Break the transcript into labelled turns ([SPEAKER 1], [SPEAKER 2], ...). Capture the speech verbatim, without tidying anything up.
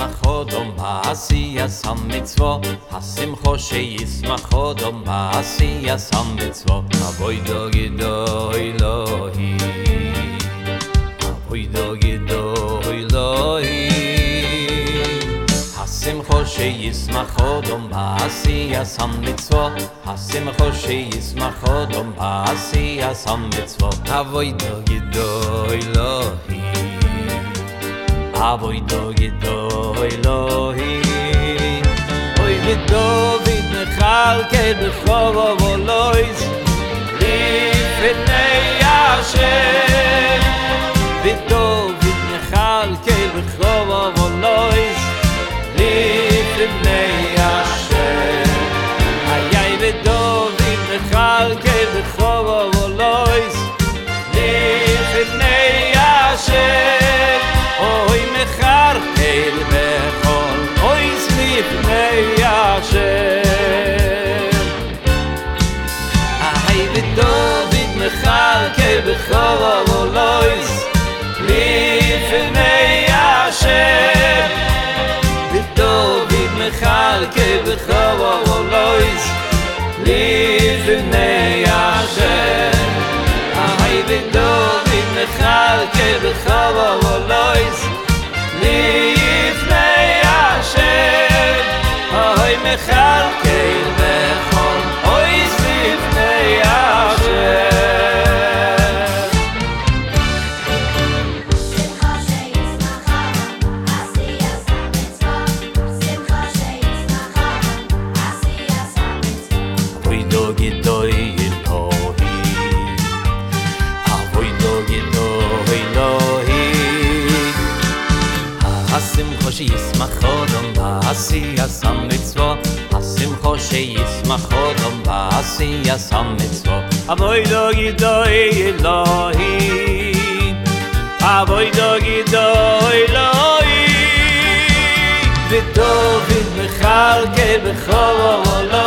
[SPEAKER 1] שישמח אודום בעשייס המצוות, השמחו שישמח אודום בעשייס המצוות. אבוידו גידו אלוהי, אבוידו גידו אלוהי, השמחו שישמח אודום בעשייס המצוות, השמחו שישמח אודום בעשייס המצוות. אבוידו גידו אלוהי, אבוידו גידו אלוהי, אוי ודוד מכלכל בכבוד ולויז לפני השם, ודוד מכלכל בכבוד ולויז לפני השם. איי ודוד מכלכל בכבוד ולויז לפני השם, אוי מכלכל בכל אויס לפני השם. איי ודוד מכלכל בכבוד ולויז לפני השם, ודוד מכלכל בכבוד ולויז לפני השם. איי ודוד מכלכל בכבוד ולויז לפני השם, אוי מכלכל בכל אויס לפני השם. אבוידו גידו אלוהי, אבוידו גידו אלוהי, השמחו שישמח אודום בעשייס המצוות, השמחו שישמח אודום בעשייס המצוות. אבוידו גידו אלוהי, אבוידו גידו אלוהי, ודוד מכלכל בכבוד